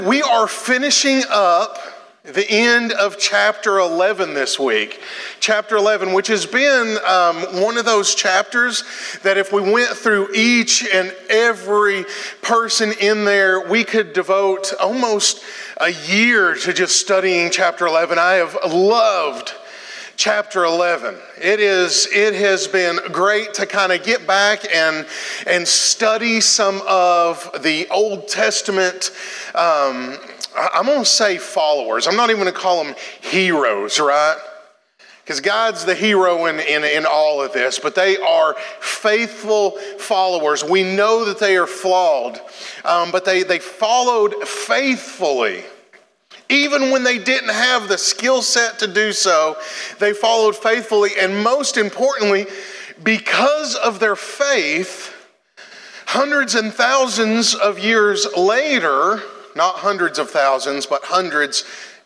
We are finishing up the end of chapter 11 this week. Chapter 11, which has been one of those chapters that if we went through each and every person in there, we could devote almost a year to just studying chapter 11. I have loved chapter 11. It has been great to kind of get back and study some of the Old Testament, I'm going to say followers. I'm not even going to call them heroes, right? Because God's the hero in all of this, but they are faithful followers. We know that they are flawed, but they followed faithfully. Even when they didn't have the skill set to do so, they followed faithfully. And most importantly, because of their faith, hundreds and thousands of years later, not hundreds of thousands, but hundreds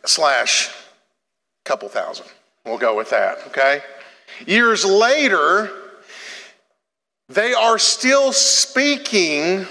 / couple thousand. We'll go with that, okay? Years later, they are still speaking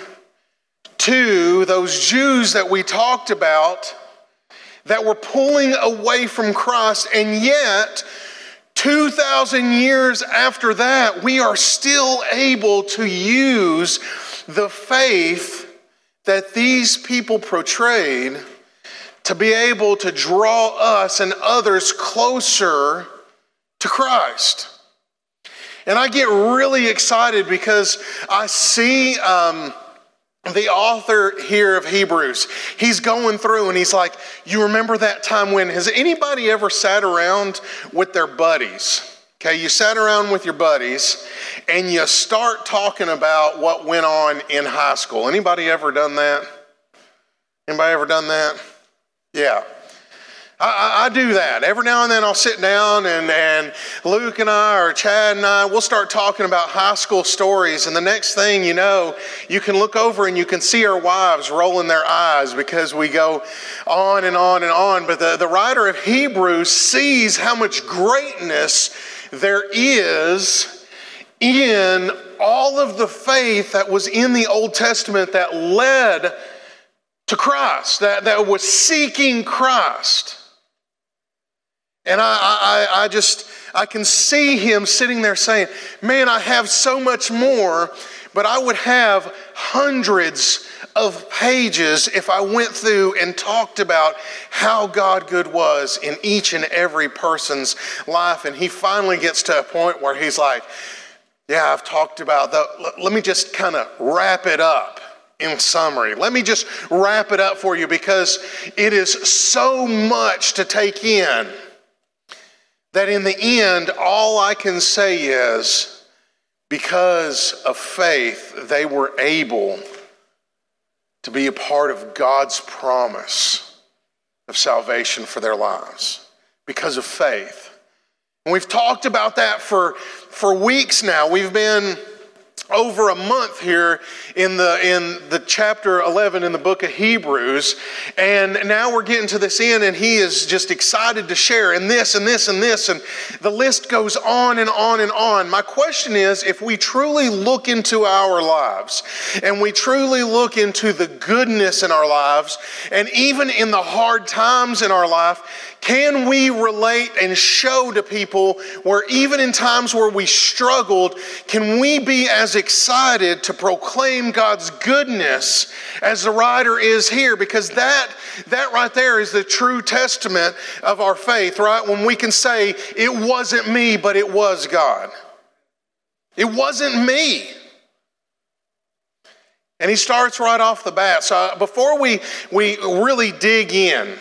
to those Jews that we talked about that were pulling away from Christ, and yet 2,000 years after that, we are still able to use the faith that these people portrayed to be able to draw us and others closer to Christ. And I get really excited because I see the author here of Hebrews. He's going through and he's like, you remember that time when, has anybody ever sat around with their buddies? Okay, you sat around with your buddies and you start talking about what went on in high school. Anybody ever done that? Anybody ever done that? Yeah. I do that. Every now and then I'll sit down and Luke and I or Chad and I, we'll start talking about high school stories. And the next thing you know, you can look over and you can see our wives rolling their eyes because we go on and on and on. But the writer of Hebrews sees how much greatness there is in all of the faith that was in the Old Testament that led to Christ, that was seeking Christ. And I can see him sitting there saying, man, I have so much more, but I would have hundreds of pages if I went through and talked about how God good was in each and every person's life. And he finally gets to a point where he's like, yeah, I've talked about that. Let me just kind of wrap it up in summary. Let me just wrap it up for you because it is so much to take in that in the end, all I can say is because of faith, they were able to be a part of God's promise of salvation for their lives because of faith. And we've talked about that for weeks now. We've been over a month here in the chapter 11 in the book of Hebrews, and now we're getting to this end, and he is just excited to share, and this, and this, and this, and the list goes on and on and on. My question is, if we truly look into our lives, and we truly look into the goodness in our lives, and even in the hard times in our life, can we relate and show to people where even in times where we struggled, can we be as excited to proclaim God's goodness as the writer is here? Because that right there is the true testament of our faith, right? When we can say, it wasn't me, but it was God. It wasn't me. And he starts right off the bat. So before we really dig in,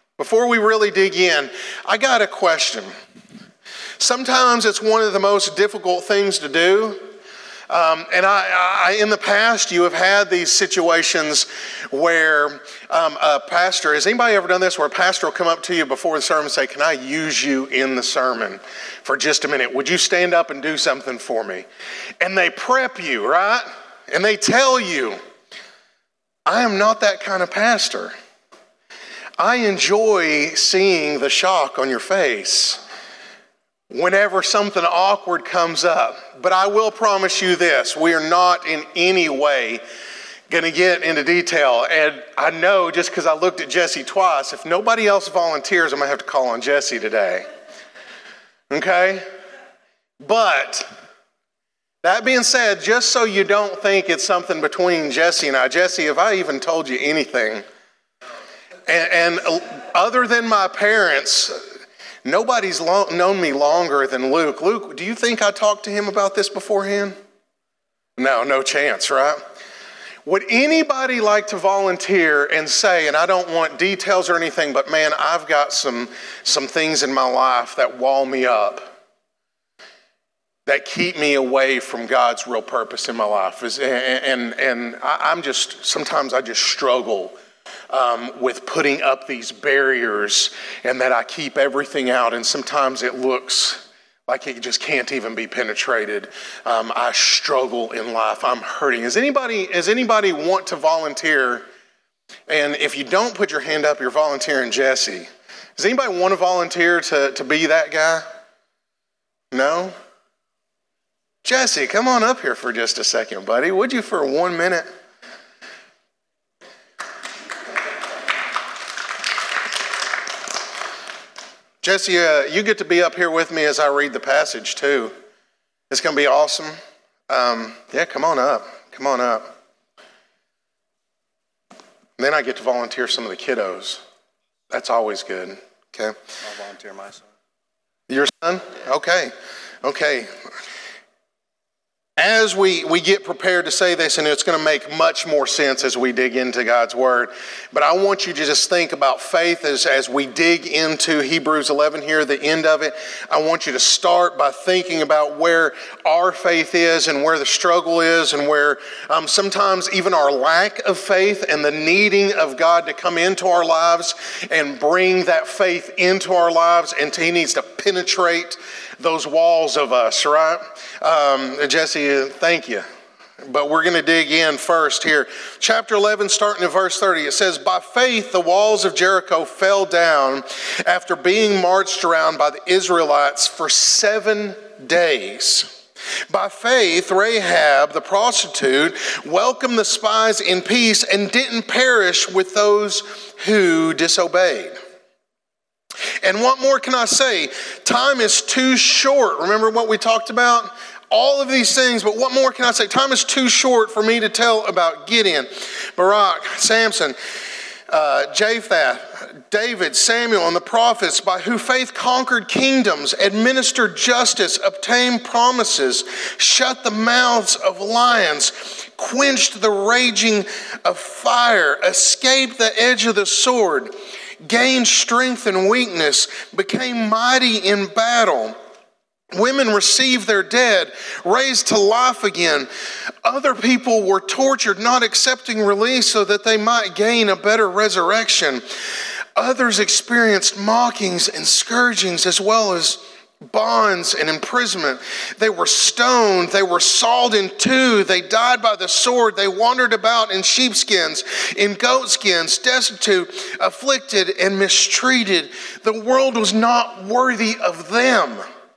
I got a question. Sometimes it's one of the most difficult things to do. And I, in the past, you have had these situations where a pastor, has anybody ever done this, where a pastor will come up to you before the sermon and say, can I use you in the sermon for just a minute? Would you stand up and do something for me? And they prep you, right? And they tell you, I am not that kind of pastor. I enjoy seeing the shock on your face whenever something awkward comes up. But I will promise you this, we are not in any way going to get into detail. And I know just because I looked at Jesse twice, if nobody else volunteers, I'm going to have to call on Jesse today. Okay? But that being said, just so you don't think it's something between Jesse and I, Jesse, have I even told you anything? And other than my parents, nobody's known me longer than Luke. Luke, do you think I talked to him about this beforehand? No chance, right? Would anybody like to volunteer and say, and I don't want details or anything, but man, I've got some things in my life that wall me up, that keep me away from God's real purpose in my life. Sometimes I just struggle with putting up these barriers, and that I keep everything out, and sometimes it looks like it just can't even be penetrated. I struggle in life. I'm hurting. Does anybody want to volunteer? And if you don't put your hand up, you're volunteering Jesse. Does anybody want to volunteer to be that guy? No? Jesse, come on up here for just a second, buddy. Would you for 1 minute? Jesse, you get to be up here with me as I read the passage too. It's going to be awesome. Yeah, come on up. Come on up. And then I get to volunteer some of the kiddos. That's always good. Okay. I'll volunteer my son. Your son? Yeah. Okay. As we get prepared to say this, and it's going to make much more sense as we dig into God's Word, but I want you to just think about faith as we dig into Hebrews 11 here, the end of it. I want you to start by thinking about where our faith is and where the struggle is, and where sometimes even our lack of faith and the needing of God to come into our lives and bring that faith into our lives, and He needs to penetrate those walls of us, right? Jesse, thank you. But we're going to dig in first here. Chapter 11, starting at verse 30, it says, "By faith the walls of Jericho fell down after being marched around by the Israelites for 7 days. By faith, Rahab, the prostitute, welcomed the spies in peace and didn't perish with those who disobeyed." And what more can I say? Time is too short. Remember what we talked about? All of these things, but what more can I say? Time is too short for me to tell about Gideon, Barak, Samson, Jephthah, David, Samuel, and the prophets, by whose faith conquered kingdoms, administered justice, obtained promises, shut the mouths of lions, quenched the raging of fire, escaped the edge of the sword, gained strength in weakness, became mighty in battle. Women received their dead, raised to life again. Other people were tortured, not accepting release so that they might gain a better resurrection. Others experienced mockings and scourgings as well as bonds and imprisonment. They were stoned. They were sawed in two. They died by the sword. They wandered about in sheepskins, in goatskins, destitute, afflicted, and mistreated. The world was not worthy of them.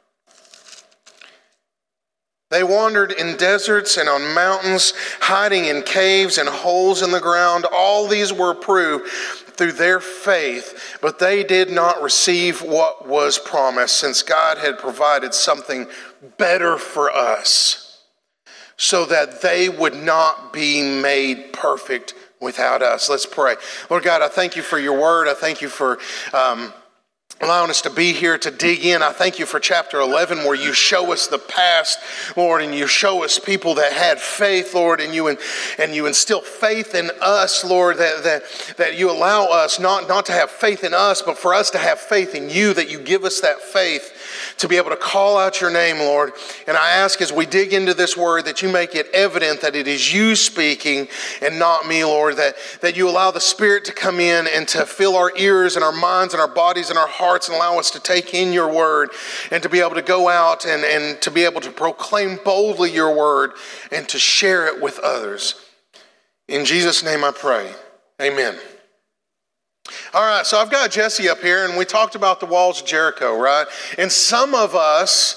They wandered in deserts and on mountains, hiding in caves and holes in the ground. All these were approved through their faith, but they did not receive what was promised, since God had provided something better for us, so that they would not be made perfect without us. Let's pray. Lord God, I thank you for your word. I thank you for allowing us to be here to dig in. I thank you for chapter 11, where you show us the past, Lord, and you show us people that had faith, Lord, and you instill faith in us, Lord, that you allow us not to have faith in us, but for us to have faith in you, that you give us that faith to be able to call out your name, Lord. And I ask, as we dig into this word, that you make it evident that it is you speaking and not me, Lord, that you allow the Spirit to come in and to fill our ears and our minds and our bodies and our hearts, and allow us to take in your word and to be able to go out and to be able to proclaim boldly your word and to share it with others. In Jesus' name I pray. Amen. All right, so I've got Jesse up here, and we talked about the walls of Jericho, right? And some of us,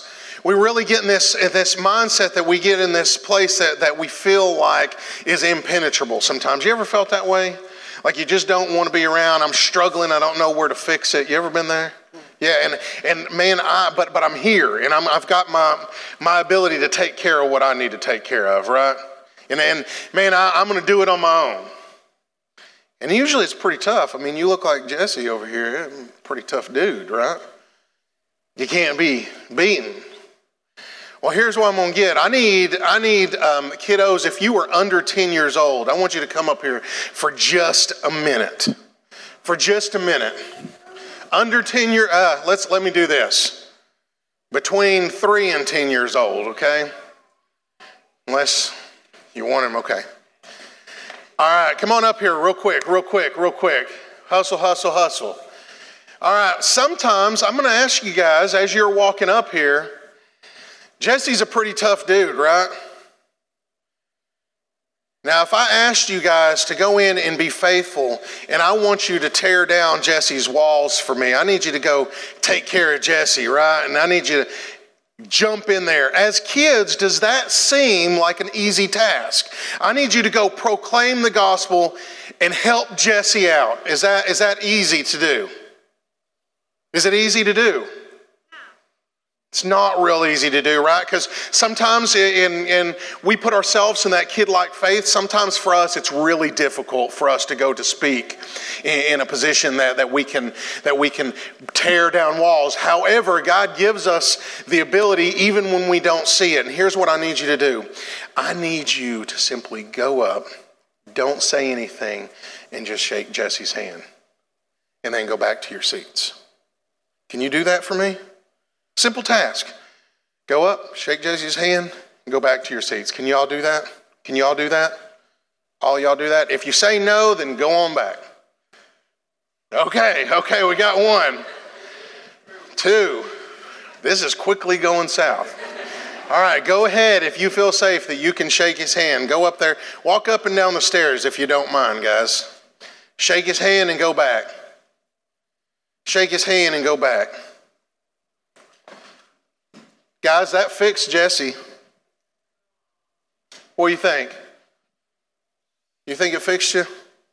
really get in this mindset that we get in this place that we feel like is impenetrable sometimes. You ever felt that way? Like you just don't want to be around. I'm struggling. I don't know where to fix it. You ever been there? Yeah, and man, but I'm here, and I've got my ability to take care of what I need to take care of, right? And man, I'm going to do it on my own. And usually it's pretty tough. I mean, you look like Jesse over here, pretty tough dude, right? You can't be beaten. Well, here's what I'm going to get. I need kiddos, if you were under 10 years old, I want you to come up here for just a minute. For just a minute. Under 10 years, let me do this. Between 3 and 10 years old, okay? Unless you want them, okay. All right, come on up here real quick. Hustle, hustle, hustle. All right, sometimes I'm going to ask you guys as you're walking up here, Jesse's a pretty tough dude, right? Now, if I asked you guys to go in and be faithful, and I want you to tear down Jesse's walls for me, I need you to go take care of Jesse, right? And I need you to jump in there. As kids, does that seem like an easy task? I need you to go proclaim the gospel and help Jesse out. Is that easy to do? Is it easy to do? It's not real easy to do, right? Because sometimes we put ourselves in that kid-like faith. Sometimes for us, it's really difficult for us to go to speak in a position that we can tear down walls. However, God gives us the ability even when we don't see it. And here's what I need you to do. I need you to simply go up, don't say anything, and just shake Jesse's hand. And then go back to your seats. Can you do that for me? Simple task. Go up, shake Jesse's hand, and go back to your seats. Can you all do that? Can you all do that? All y'all do that? If you say no, then go on back. Okay, we got 1. 2. This is quickly going south. All right, go ahead if you feel safe that you can shake his hand. Go up there. Walk up and down the stairs if you don't mind, guys. Shake his hand and go back. Shake his hand and go back. Guys, that fixed Jesse. What do you think? You think it fixed you?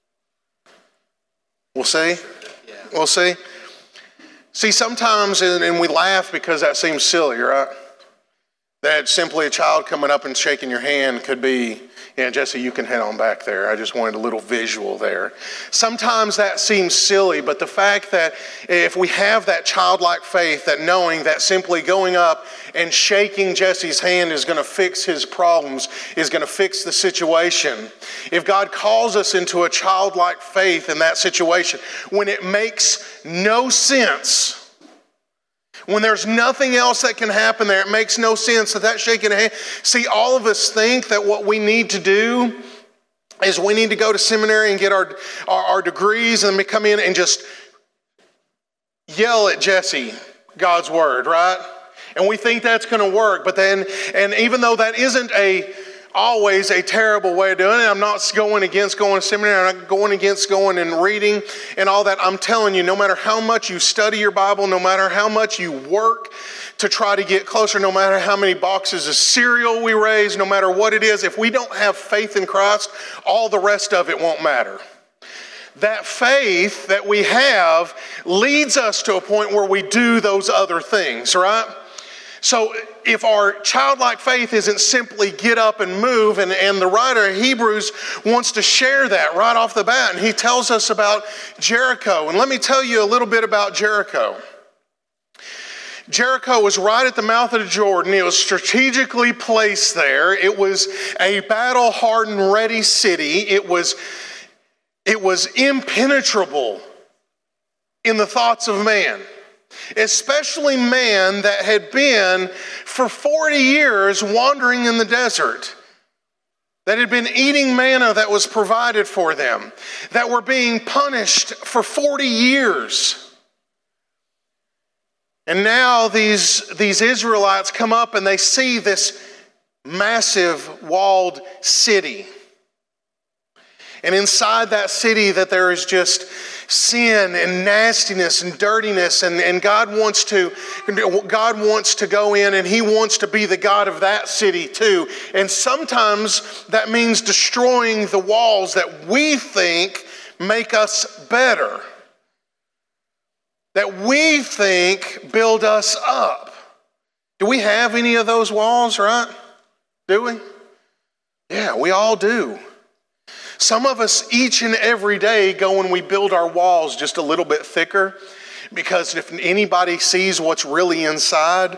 We'll see. Yeah. We'll see. See, sometimes, and we laugh because that seems silly, right? That simply a child coming up and shaking your hand could be, yeah, Jesse, you can head on back there. I just wanted a little visual there. Sometimes that seems silly, but the fact that if we have that childlike faith, that knowing that simply going up and shaking Jesse's hand is going to fix his problems, is going to fix the situation. If God calls us into a childlike faith in that situation, when it makes no sense, when there's nothing else that can happen there, it makes no sense that shaking a hand. See, all of us think that what we need to do is we need to go to seminary and get our degrees and then come in and just yell at Jesse God's word, right? And we think that's going to work. But then, and even though that isn't always a terrible way of doing it, I'm not going against going to seminary, I'm not going against going and reading and all that. I'm telling you, no matter how much you study your Bible, no matter how much you work to try to get closer, no matter how many boxes of cereal we raise, no matter what it is, if we don't have faith in Christ, all the rest of it won't matter. That faith that we have leads us to a point where we do those other things, right? So if our childlike faith isn't simply get up and move, and the writer of Hebrews wants to share that right off the bat, and he tells us about Jericho. And let me tell you a little bit about Jericho. Jericho was right at the mouth of the Jordan. It was strategically placed there. It was a battle-hardened, ready city. It was impenetrable in the thoughts of man. Especially man that had been for 40 years wandering in the desert, that had been eating manna that was provided for them, that were being punished for 40 years. And now these Israelites come up and they see this massive walled city. And inside that city that there is just sin and nastiness and dirtiness, and God wants to go in, and He wants to be the God of that city too. And sometimes that means destroying the walls that we think make us better, that we think build us up. Do we have any of those walls, right? Do we? Yeah, we all do. Some of us each and every day go and we build our walls just a little bit thicker, because if anybody sees what's really inside,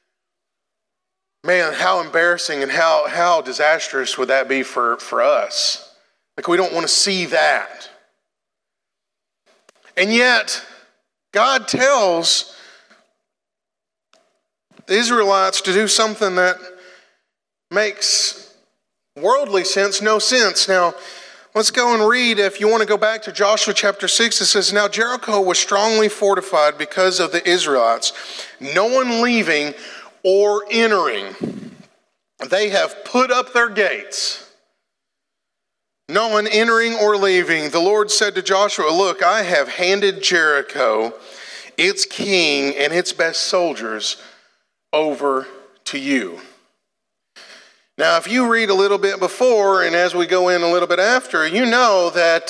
man, how embarrassing and how disastrous would that be for us? Like, we don't want to see that. And yet, God tells the Israelites to do something that makes worldly sense no sense. Now, let's go and read. If you want to go back to Joshua chapter 6, it says, "Now Jericho was strongly fortified because of the Israelites, no one leaving or entering. They have put up their gates. No one entering or leaving. The Lord said to Joshua, look, I have handed Jericho, its king, and its best soldiers over to you." Now, if you read a little bit before, and as we go in a little bit after, you know that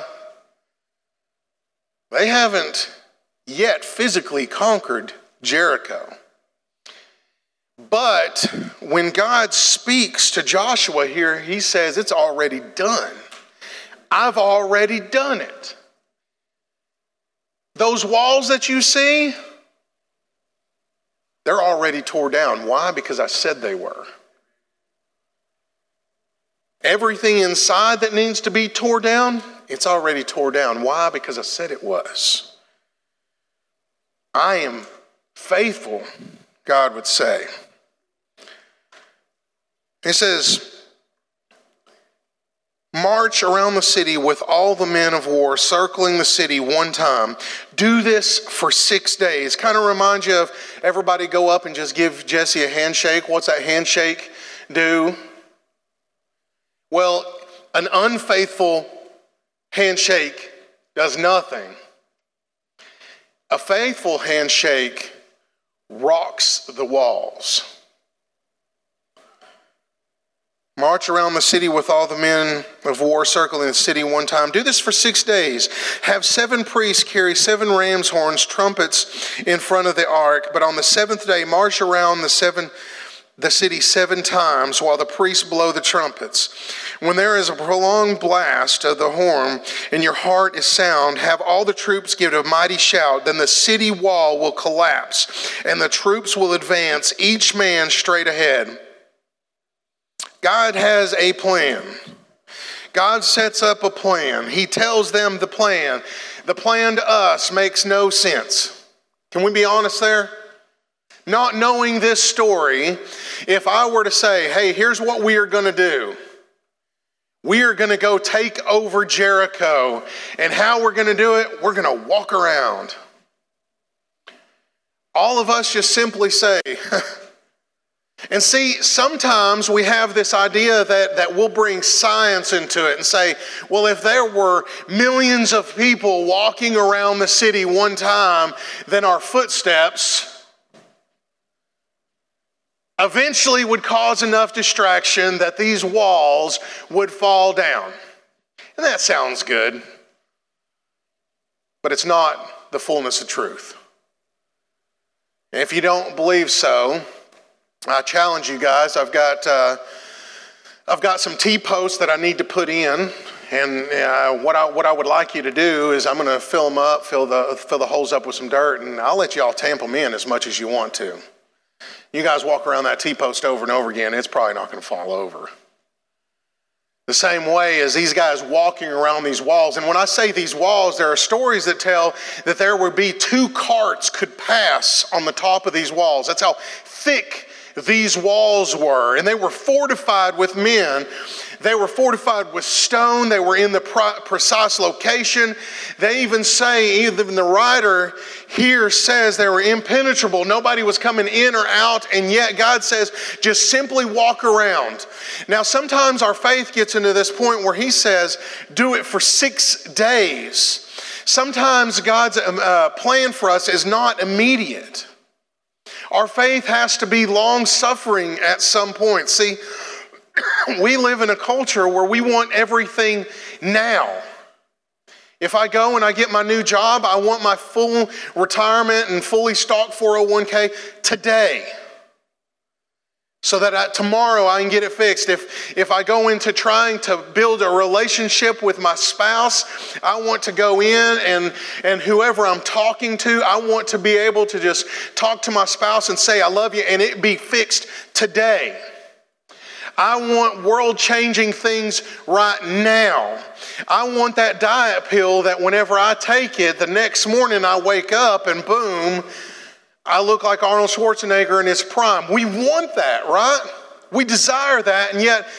they haven't yet physically conquered Jericho. But when God speaks to Joshua here, He says, it's already done. I've already done it. Those walls that you see, they're already tore down. Why? Because I said they were. Everything inside that needs to be tore down, it's already tore down. Why? Because I said it was. I am faithful, God would say. He says, march around the city with all the men of war, circling the city one time. Do this for 6 days. Kind of reminds you of everybody go up and just give Jesse a handshake. What's that handshake do? Well, an unfaithful handshake does nothing. A faithful handshake rocks the walls. March around the city with all the men of war, circling the city one time. Do this for 6 days. Have 7 priests carry 7 ram's horns, trumpets in front of the ark. But on the 7th day, march around the city 7 times while the priests blow the trumpets. When there is a prolonged blast of the horn and your heart is sound, have all the troops give a mighty shout. Then the city wall will collapse and the troops will advance, each man straight ahead. God has a plan. God sets up a plan. He tells them the plan. The plan to us makes no sense. Can we be honest there? Not knowing this story, if I were to say, hey, here's what we are going to do. We are going to go take over Jericho. And how we're going to do it, we're going to walk around. All of us just simply say, and see, sometimes we have this idea that we'll bring science into it and say, well, if there were millions of people walking around the city one time, then our footsteps eventually would cause enough distraction that these walls would fall down. And that sounds good, but it's not the fullness of truth. And if you don't believe so, I challenge you guys. I've got some T-posts that I need to put in, and what I would like you to do is I'm going to fill them up, fill the holes up with some dirt, and I'll let y'all tamp them in as much as you want to. You guys walk around that T-post over and over again, it's probably not going to fall over. The same way as these guys walking around these walls. And when I say these walls, there are stories that tell that there would be 2 carts could pass on the top of these walls. That's how thick these walls were. And they were fortified with men They were fortified with stone. They were in the precise location. They even say, even the writer here says they were impenetrable. Nobody was coming in or out, and yet God says, just simply walk around. Now, sometimes our faith gets into this point where he says, do it for 6 days. Sometimes God's plan for us is not immediate. Our faith has to be long-suffering at some point. See, we live in a culture where we want everything now. If I go and I get my new job, I want my full retirement and fully stocked 401k today. So that tomorrow I can get it fixed. If I go into trying to build a relationship with my spouse, I want to go in and whoever I'm talking to, I want to be able to just talk to my spouse and say, I love you, and it be fixed today. I want world-changing things right now. I want that diet pill that whenever I take it, the next morning I wake up and boom, I look like Arnold Schwarzenegger in his prime. We want that, right? We desire that, and yet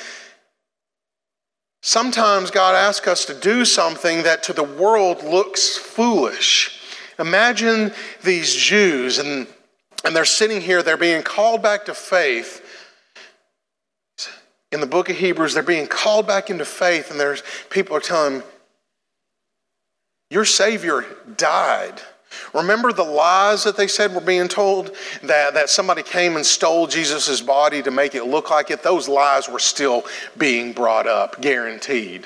sometimes God asks us to do something that to the world looks foolish. Imagine these Jews, and they're sitting here, they're being called back to faith. In the book of Hebrews, they're being called back into faith, and there's people are telling them, your Savior died. Remember the lies that they said were being told? That somebody came and stole Jesus' body to make it look like it? Those lies were still being brought up, guaranteed.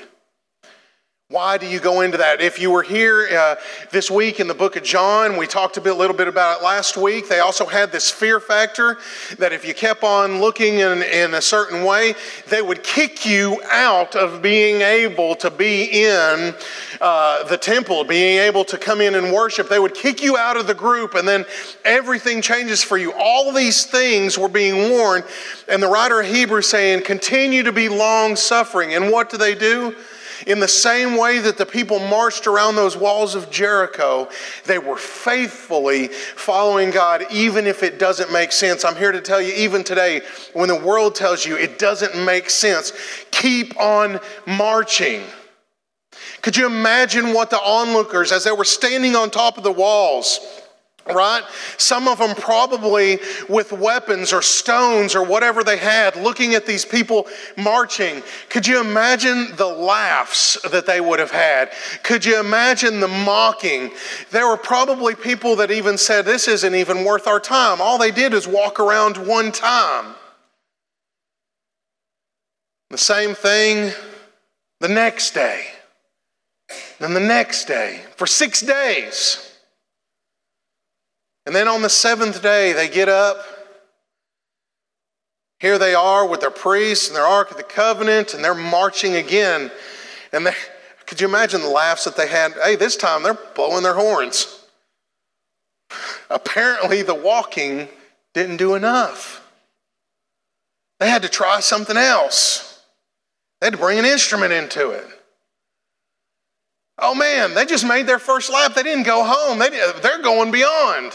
Why do you go into that? If you were here this week in the book of John, we talked a little bit about it last week. They also had this fear factor that if you kept on looking in a certain way, they would kick you out of being able to be in the temple, being able to come in and worship. They would kick you out of the group, and then everything changes for you. All these things were being warned, and the writer of Hebrews saying, continue to be long-suffering. And what do? In the same way that the people marched around those walls of Jericho, they were faithfully following God, even if it doesn't make sense. I'm here to tell you, even today, when the world tells you it doesn't make sense, keep on marching. Could you imagine what the onlookers, as they were standing on top of the walls, right? Some of them probably with weapons or stones or whatever they had, looking at these people marching. Could you imagine the laughs that they would have had? Could you imagine the mocking? There were probably people that even said, this isn't even worth our time. All they did is walk around one time. The same thing the next day. Then the next day. For 6 days. And then on the 7th day, they get up. Here they are with their priests and their Ark of the Covenant, and they're marching again. And could you imagine the laughs that they had? Hey, this time they're blowing their horns. Apparently the walking didn't do enough. They had to try something else. They had to bring an instrument into it. Oh man, they just made their first lap. They didn't go home. They're going beyond.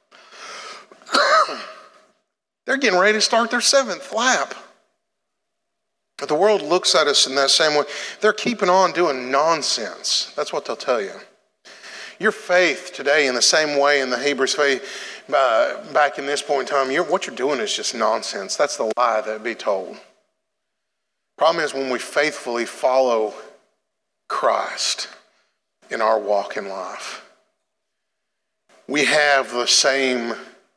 They're getting ready to start their 7th lap. But the world looks at us in that same way. They're keeping on doing nonsense. That's what they'll tell you. Your faith today, in the same way in the Hebrews faith, back in this point in time, what you're doing is just nonsense. That's the lie that be told. Problem is when we faithfully follow Christ in our walk in life, we have the same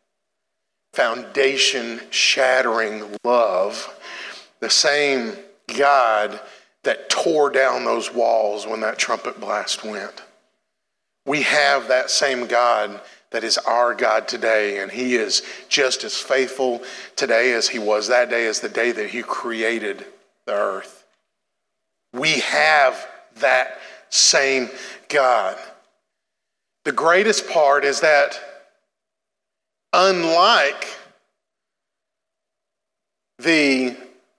foundation-shattering love, the same God that tore down those walls when that trumpet blast went. We have that same God that is our God today, and he is just as faithful today as he was that day, as the day that he created the earth. We have that same God. The greatest part is that unlike the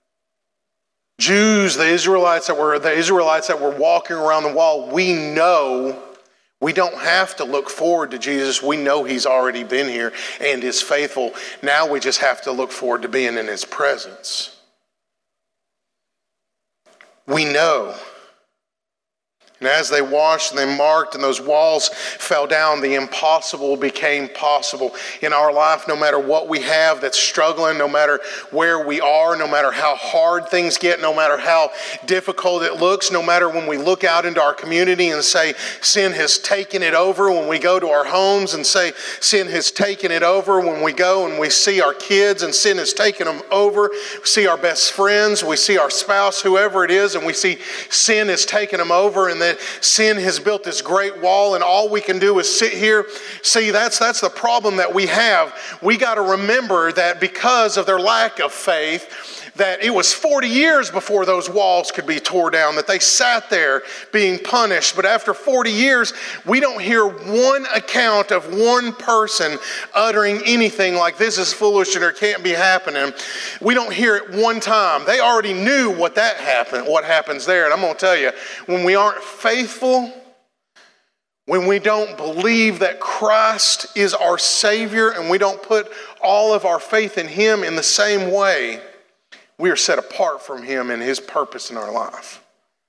Jews, the Israelites that were walking around the wall, we know we don't have to look forward to Jesus. We know he's already been here and is faithful. Now we just have to look forward to being in his presence. we know. And as they watched and they marked and those walls fell down, the impossible became possible. In our life, no matter what we have that's struggling, no matter where we are, no matter how hard things get, no matter how difficult it looks, no matter when we look out into our community and say sin has taken it over, when we go to our homes and say sin has taken it over, when we go and we see our kids and sin has taken them over, we see our best friends, we see our spouse, whoever it is, and we see sin has taken them over, and then sin has built this great wall, and all we can do is sit here. See, that's the problem that we have. We got to remember that because of their lack of faith, that it was 40 years before those walls could be torn down, that they sat there being punished. But after 40 years, we don't hear one account of one person uttering anything like this is foolish and it can't be happening. We don't hear it one time. They already knew what happens there. And I'm going to tell you, when we aren't faithful, when we don't believe that Christ is our Savior and we don't put all of our faith in Him in the same way, we are set apart from Him and His purpose in our life.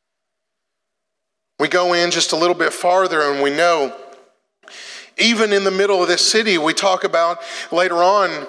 We go in just a little bit farther and we know, even in the middle of this city, we talk about later on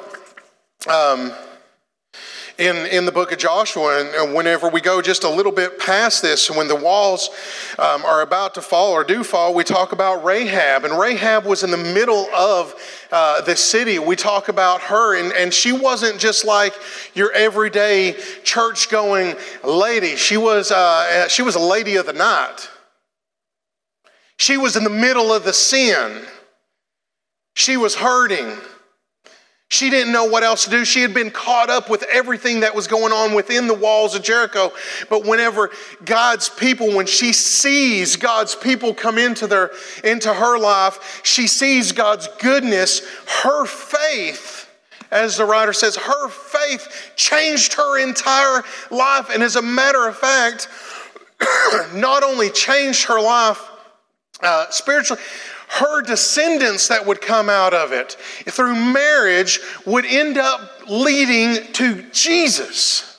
in the book of Joshua, and whenever we go just a little bit past this, when the walls are about to fall or do fall, we talk about Rahab. And Rahab was in the middle of the city. We talk about her, and she wasn't just like your everyday church-going lady. She was a lady of the night. She was in the middle of the sin. She was hurting. She didn't know what else to do. She had been caught up with everything that was going on within the walls of Jericho. But whenever when she sees God's people come into her life, she sees God's goodness. Her faith, as the writer says, her faith changed her entire life. And as a matter of fact, not only changed her life spiritually, her descendants that would come out of it through marriage would end up leading to Jesus.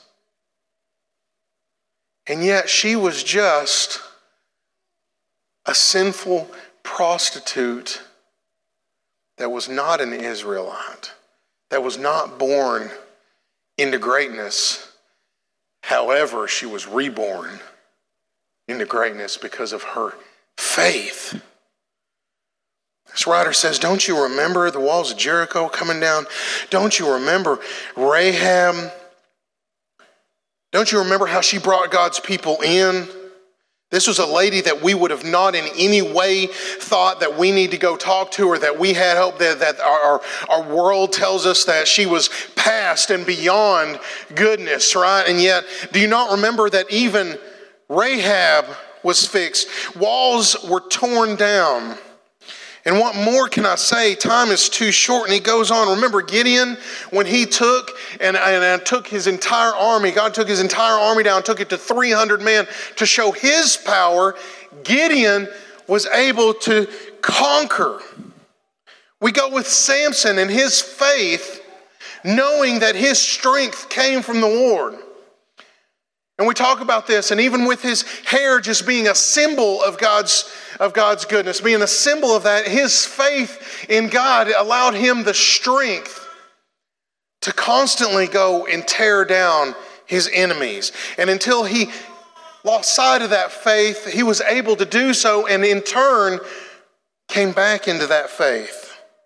And yet she was just a sinful prostitute that was not an Israelite, that was not born into greatness. However, she was reborn into greatness because of her faith. This writer says, don't you remember the walls of Jericho coming down? Don't you remember Rahab? Don't you remember how she brought God's people in? This was a lady that we would have not in any way thought that we need to go talk to, or that we had hope that our world tells us that she was past and beyond goodness, right? And yet, do you not remember that even Rahab was fixed? Walls were torn down. And what more can I say? Time is too short. And he goes on. Remember Gideon, when he took his entire army. God took his entire army down, took it to 300 men to show His power. Gideon was able to conquer. We go with Samson and his faith, knowing that his strength came from the Lord. And we talk about this, and even with his hair just being a symbol of God's goodness, being a symbol of that, his faith in God allowed him the strength to constantly go and tear down his enemies. And until he lost sight of that faith, he was able to do so, and in turn came back into that faith.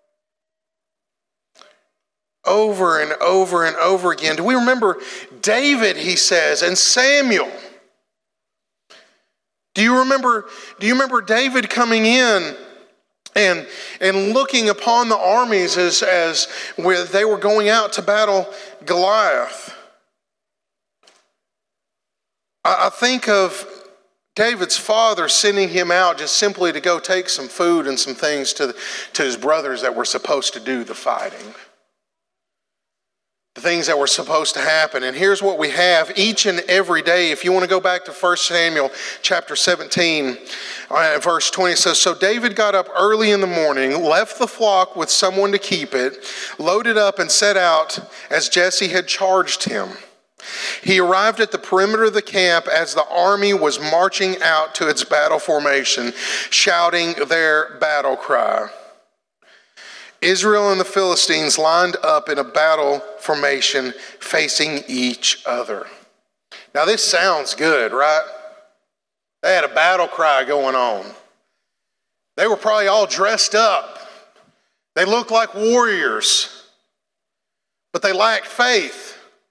Over and over and over again. Do we remember David, he says, and Samuel? Do you remember David coming in and looking upon the armies as where they were going out to battle Goliath? I think of David's father sending him out just simply to go take some food and some things to his brothers that were supposed to do the fighting. The things that were supposed to happen. And here's what we have each and every day. If you want to go back to 1 Samuel chapter 17, verse 20, it says, so David got up early in the morning, left the flock with someone to keep it, loaded up and set out as Jesse had charged him. He arrived at the perimeter of the camp as the army was marching out to its battle formation, shouting their battle cry. Israel and the Philistines lined up in a battle formation facing each other. Now this sounds good, right? They had a battle cry going on. They were probably all dressed up. They looked like warriors, but they lacked faith.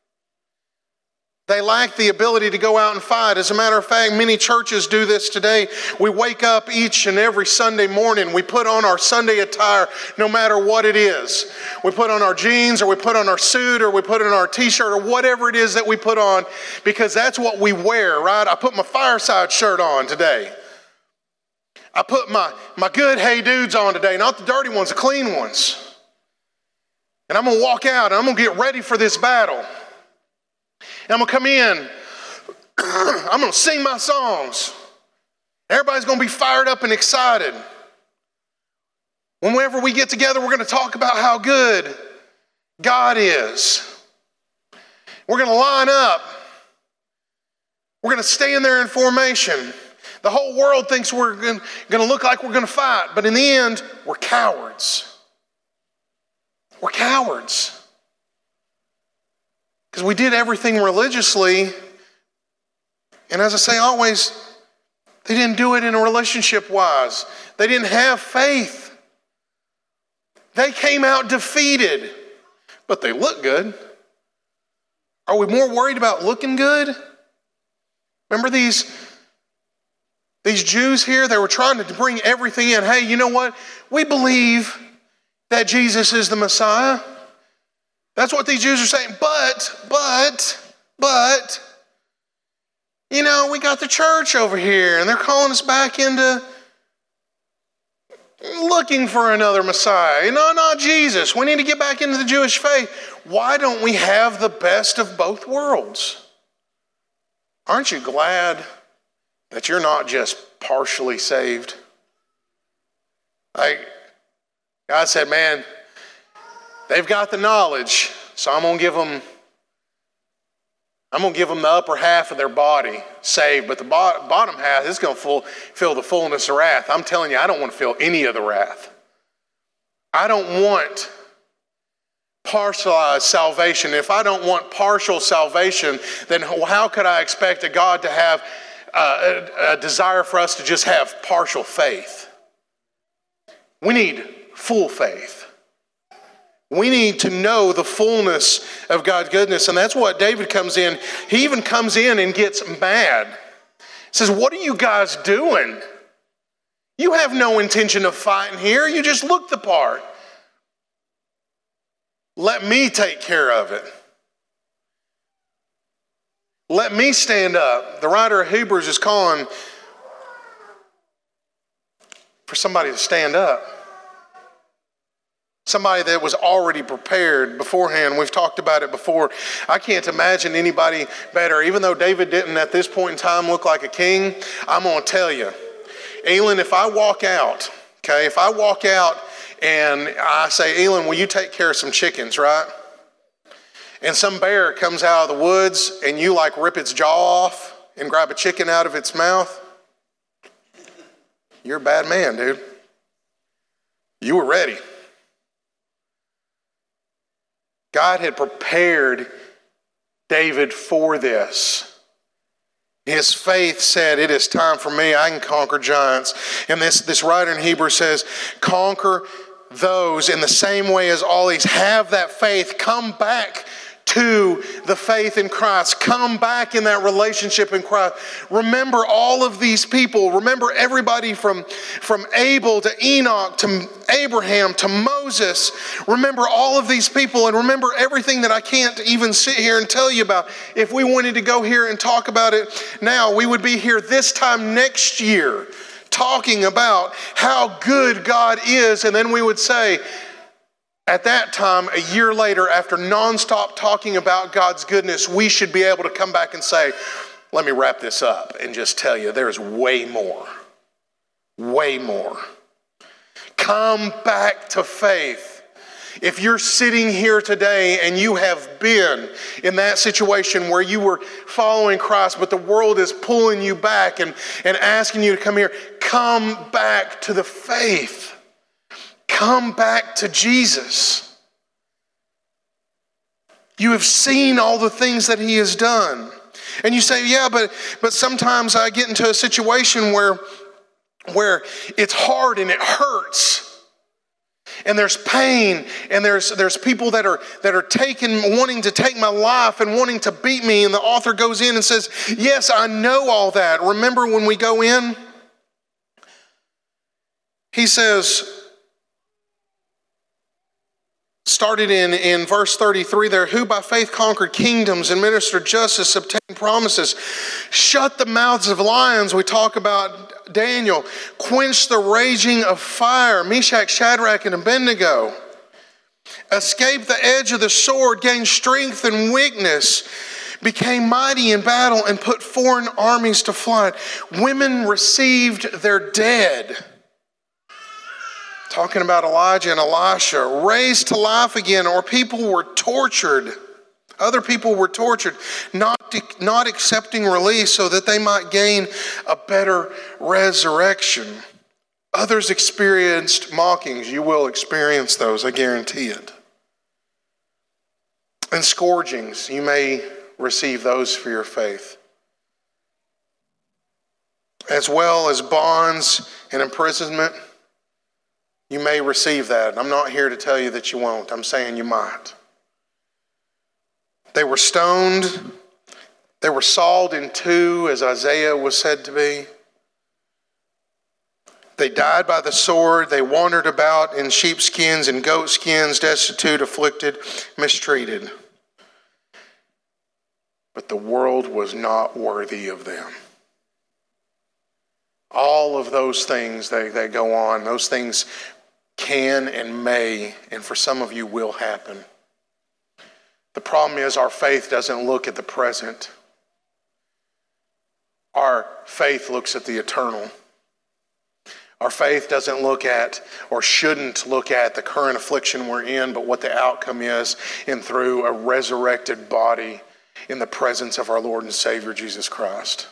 They lack the ability to go out and fight. As a matter of fact, many churches do this today. We wake up each and every Sunday morning. We put on our Sunday attire no matter what it is. We put on our jeans, or we put on our suit, or we put on our t-shirt, or whatever it is that we put on, because that's what we wear, right? I put my Fireside shirt on today. I put my good Hey Dudes on today, not the dirty ones, the clean ones. And I'm going to walk out and I'm going to get ready for this battle. And I'm going to come in, I'm going to sing my songs. Everybody's going to be fired up and excited. Whenever we get together, we're going to talk about how good God is. We're going to line up. We're going to stand there in formation. The whole world thinks we're going to look like we're going to fight, but in the end, we're cowards. We're cowards. Because we did everything religiously, and as I say always, they didn't do it in a relationship-wise. They didn't have faith. They came out defeated, but they look good. Are we more worried about looking good? Remember these Jews here? They were trying to bring everything in. Hey, you know what? We believe that Jesus is the Messiah. That's what these Jews are saying. But, you know, we got the church over here, and they're calling us back into looking for another Messiah. No, not Jesus. We need to get back into the Jewish faith. Why don't we have the best of both worlds? Aren't you glad that you're not just partially saved? Like, God said, man, they've got the knowledge, so I'm going to give them the upper half of their body saved, but the bottom half is going to feel the fullness of wrath. I'm telling you, I don't want to feel any of the wrath. I don't want partialized salvation. If I don't want partial salvation, then how could I expect a God to have a desire for us to just have partial faith? We need full faith. We need to know the fullness of God's goodness. And that's what David comes in. He even comes in and gets mad. He says, what are you guys doing? You have no intention of fighting here. You just look the part. Let me take care of it. Let me stand up. The writer of Hebrews is calling for somebody to stand up. Somebody that was already prepared beforehand. We've talked about it before. I can't imagine anybody better. Even though David didn't at this point in time look like a king, I'm going to tell you, Elin, if I walk out and I say, Elin, will you take care of some chickens, right? And some bear comes out of the woods and you like rip its jaw off and grab a chicken out of its mouth, you're a bad man, dude. You were ready. God had prepared David for this. His faith said, it is time for me. I can conquer giants. And this writer in Hebrews says, conquer those in the same way as all these. Have that faith. Come back to the faith in Christ. Come back in that relationship in Christ. Remember all of these people. Remember everybody from Abel to Enoch to Abraham to Moses. Remember all of these people, and remember everything that I can't even sit here and tell you about. If we wanted to go here and talk about it now, we would be here this time next year talking about how good God is, and then we would say, at that time, a year later, after nonstop talking about God's goodness, we should be able to come back and say, let me wrap this up and just tell you there's way more. Way more. Come back to faith. If you're sitting here today and you have been in that situation where you were following Christ, but the world is pulling you back and asking you to come here, come back to the faith. Come back to Jesus. You have seen all the things that he has done. And you say, yeah, but sometimes I get into a situation where it's hard and it hurts. And there's pain, and there's people that are wanting to take my life and wanting to beat me. And the author goes in and says, yes, I know all that. Remember when we go in? He says, started in verse 33 there, who by faith conquered kingdoms, administered justice, obtained promises, shut the mouths of lions. We talk about Daniel, quenched the raging of fire, Meshach, Shadrach, and Abednego, escaped the edge of the sword, gained strength and weakness, became mighty in battle, and put foreign armies to flight. Women received their dead. Talking about Elijah and Elisha, raised to life again, or people were tortured. Other people were tortured, not accepting release so that they might gain a better resurrection. Others experienced mockings. You will experience those, I guarantee it. And scourgings. You may receive those for your faith. As well as bonds and imprisonment. You may receive that. I'm not here to tell you that you won't. I'm saying you might. They were stoned. They were sawed in two, as Isaiah was said to be. They died by the sword. They wandered about in sheepskins and goatskins, destitute, afflicted, mistreated. But the world was not worthy of them. All of those things they go on, those things can and may, and for some of you will happen. The problem is our faith doesn't look at the present. Our faith looks at the eternal. Our faith doesn't look at, or shouldn't look at, the current affliction we're in, but what the outcome is in through a resurrected body in the presence of our Lord and Savior Jesus Christ.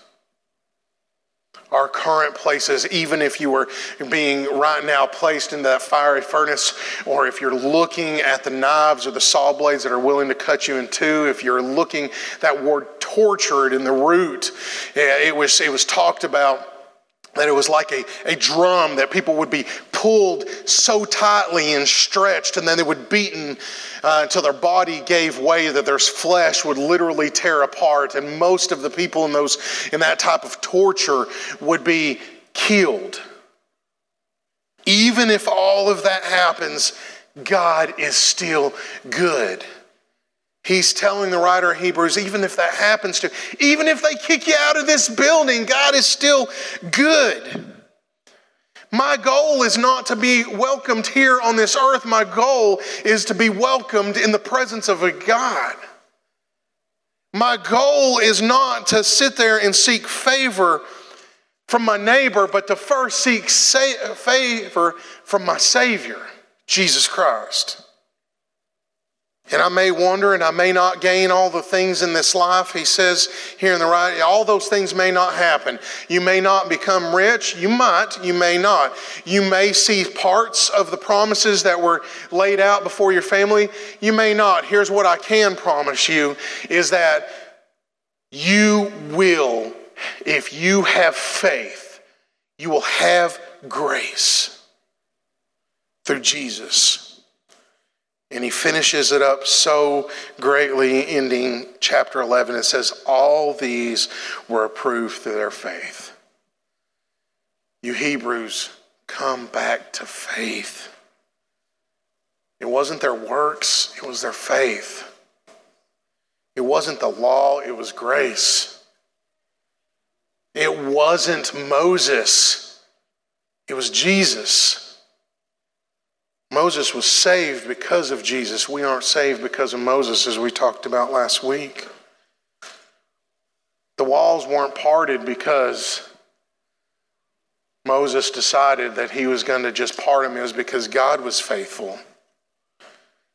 Our current places, even if you were being right now placed into that fiery furnace, or if you're looking at the knives or the saw blades that are willing to cut you in two, if you're looking, that word tortured in the root, it was talked about that it was like a drum that people would be pulled so tightly and stretched, and then they would be beaten until their body gave way, that their flesh would literally tear apart. And most of the people in that type of torture would be killed. Even if all of that happens, God is still good. He's telling the writer of Hebrews, even if that happens to, even if they kick you out of this building, God is still good. My goal is not to be welcomed here on this earth. My goal is to be welcomed in the presence of a God. My goal is not to sit there and seek favor from my neighbor, but to first seek favor from my Savior, Jesus Christ. And I may wander and I may not gain all the things in this life. He says here in the right, all those things may not happen. You may not become rich. You might, you may not. You may see parts of the promises that were laid out before your family. You may not. Here's what I can promise you is that you will, if you have faith, you will have grace through Jesus. And he finishes it up so greatly, ending chapter 11. It says, all these were approved through their faith. You Hebrews, come back to faith. It wasn't their works, it was their faith. It wasn't the law, it was grace. It wasn't Moses, it was Jesus. Moses was saved because of Jesus. We aren't saved because of Moses, as we talked about last week. The walls weren't parted because Moses decided that he was going to just part them. It was because God was faithful.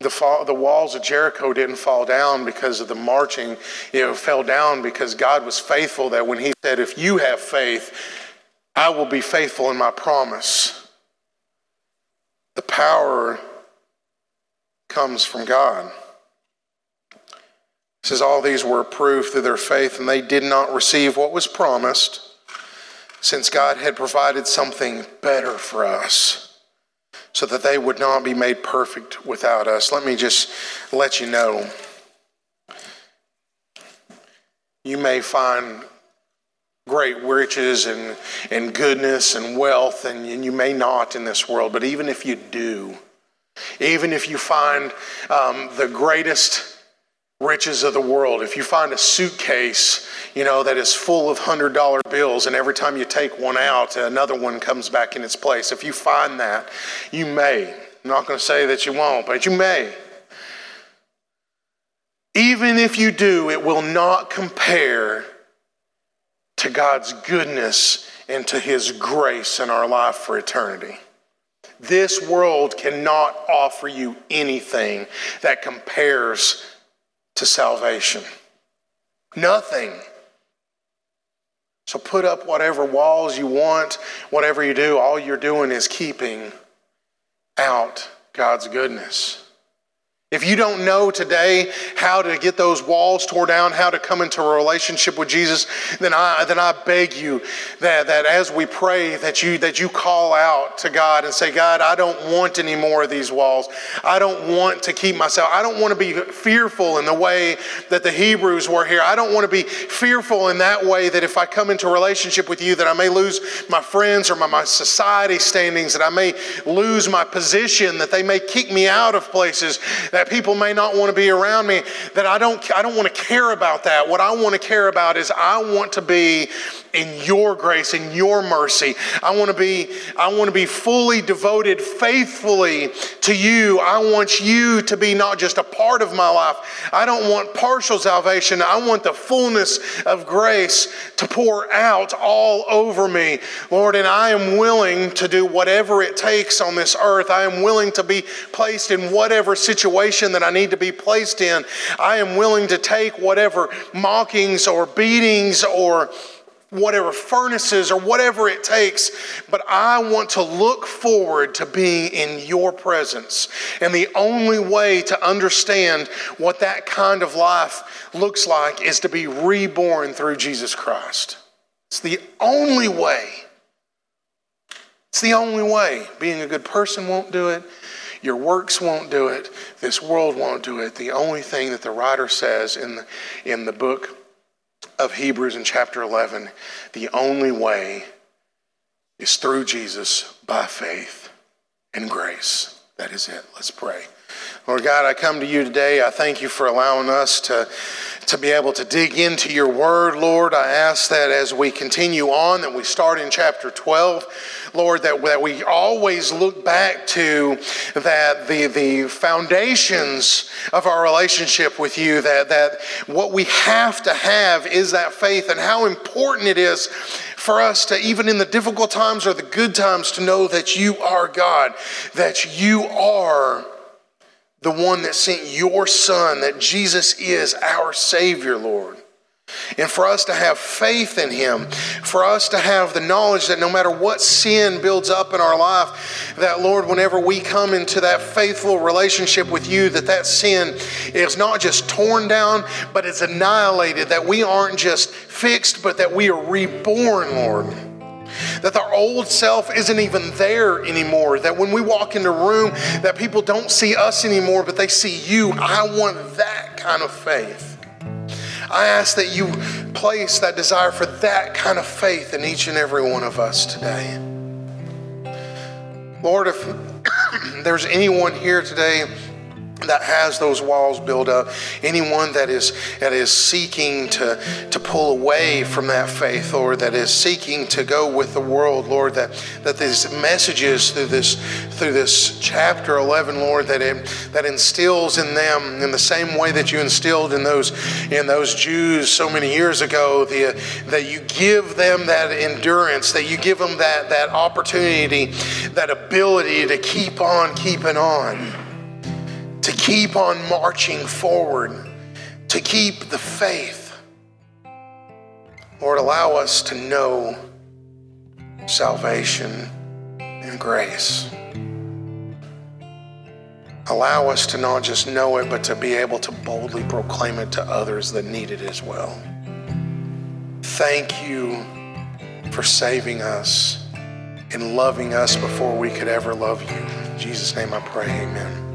The walls of Jericho didn't fall down because of the marching. It fell down because God was faithful, that when he said, if you have faith, I will be faithful in my promise. The power comes from God. It says all these were approved through their faith, and they did not receive what was promised, since God had provided something better for us, so that they would not be made perfect without us. Let me just let you know, you may find great riches and goodness and wealth, and you may not in this world, but even if you do, even if you find the greatest riches of the world, if you find a suitcase, that is full of $100 bills, and every time you take one out, another one comes back in its place. If you find that, you may. I'm not going to say that you won't, but you may. Even if you do, it will not compare to God's goodness and to his grace in our life for eternity. This world cannot offer you anything that compares to salvation. Nothing. So put up whatever walls you want, whatever you do, all you're doing is keeping out God's goodness. If you don't know today how to get those walls torn down, how to come into a relationship with Jesus, then I beg you that as we pray, that you call out to God and say, God, I don't want any more of these walls. I don't want to keep myself. I don't want to be fearful in the way that the Hebrews were here. I don't want to be fearful in that way that if I come into a relationship with you, that I may lose my friends or my society standings, that I may lose my position, that they may kick me out of places, that people may not want to be around me, that I don't want to care about that. What I want to care about is I want to be in your grace, in your mercy. I want to be fully devoted faithfully to you. I want you to be not just a part of my life. I don't want partial salvation. I want the fullness of grace to pour out all over me, Lord, and I am willing to do whatever it takes on this earth. I am willing to be placed in whatever situation that I need to be placed in. I am willing to take whatever mockings or beatings or whatever furnaces or whatever it takes, but I want to look forward to being in your presence. And the only way to understand what that kind of life looks like is to be reborn through Jesus Christ. It's the only way. It's the only way. Being a good person won't do it. Your works won't do it. This world won't do it. The only thing that the writer says in the book of Hebrews in chapter 11, the only way is through Jesus by faith and grace. That is it. Let's pray. Lord God, I come to you today. I thank you for allowing us to be able to dig into your word, Lord. I ask that as we continue on, that we start in chapter 12, Lord, that we always look back to that the foundations of our relationship with you, that what we have to have is that faith, and how important it is for us to, even in the difficult times or the good times, to know that you are God, that you are the one that sent your Son, that Jesus is our Savior, Lord. And for us to have faith in him, for us to have the knowledge that no matter what sin builds up in our life, that, Lord, whenever we come into that faithful relationship with you, that sin is not just torn down, but it's annihilated, that we aren't just fixed, but that we are reborn, Lord. That our old self isn't even there anymore. That when we walk into a room, that people don't see us anymore, but they see you. I want that kind of faith. I ask that you place that desire for that kind of faith in each and every one of us today. Lord, if there's anyone here today that has those walls built up, anyone that is seeking to pull away from that faith, Lord, that is seeking to go with the world, Lord, that these messages through this chapter 11, Lord, that instills in them in the same way that you instilled in those Jews so many years ago, that you give them that endurance, that you give them that opportunity, that ability to keep on keeping on. To keep on marching forward, to keep the faith. Lord, allow us to know salvation and grace. Allow us to not just know it, but to be able to boldly proclaim it to others that need it as well. Thank you for saving us and loving us before we could ever love you. In Jesus' name I pray, amen.